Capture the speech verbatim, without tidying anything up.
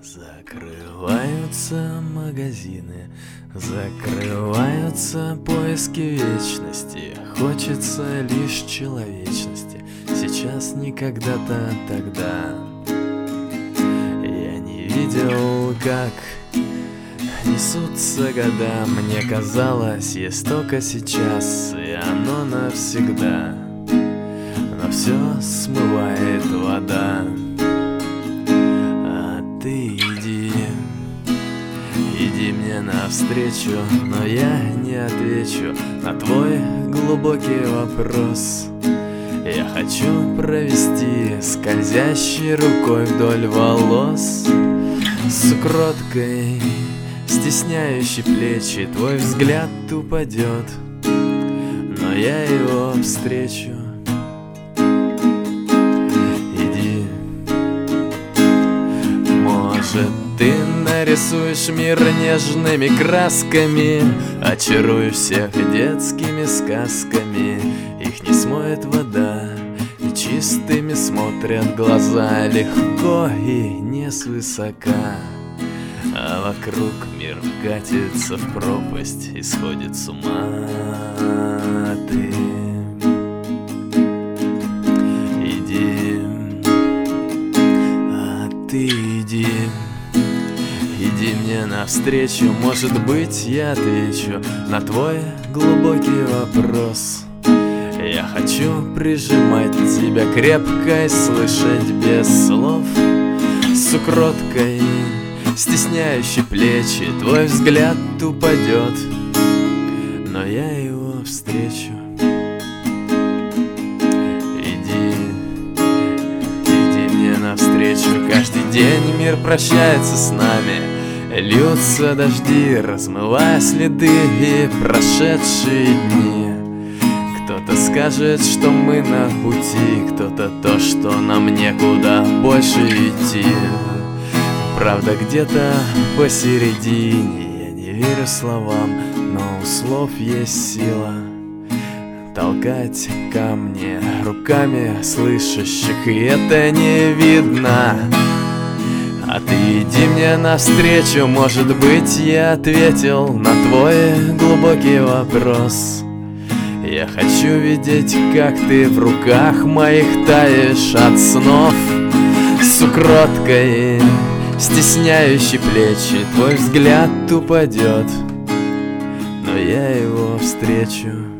Закрываются магазины, закрываются поиски вечности. Хочется лишь человечности, сейчас не когда-то тогда. Я не видел, как несутся года. Мне казалось, есть только сейчас, и оно навсегда. Но все смывает вода. А ты иди, иди мне навстречу, но я не отвечу на твой глубокий вопрос. Я хочу провести скользящей рукой вдоль волос, с укроткой, стесняющей плечи. Твой взгляд упадет, но я его встречу. Иди, может, ты нарисуешь мир нежными красками, очаруй всех детскими сказками. Их не смоет вода, и чистыми смотрят глаза, легко и не свысока. А вокруг мир катится в пропасть и сходит с ума. Ты иди, а ты иди, иди мне навстречу. Может быть, я отвечу на твой глубокий вопрос. Я хочу прижимать тебя крепко и слышать без слов, с укроткой, стесняющей плечи. Твой взгляд упадет, но я его встречу. Иди, иди мне навстречу. Каждый день мир прощается с нами, льются дожди, размывая следы и прошедшие дни. Кто-то скажет, что мы на пути, кто-то то, что нам некуда больше идти. Правда где-то посередине. Я не верю словам, но у слов есть сила толкать камни руками слышащих, и это не видно. А ты иди мне навстречу, может быть, я ответил на твой глубокий вопрос. Я хочу видеть, как ты в руках моих таешь от снов, с укроткой, стесняющей плечи. Твой взгляд упадет, но я его встречу.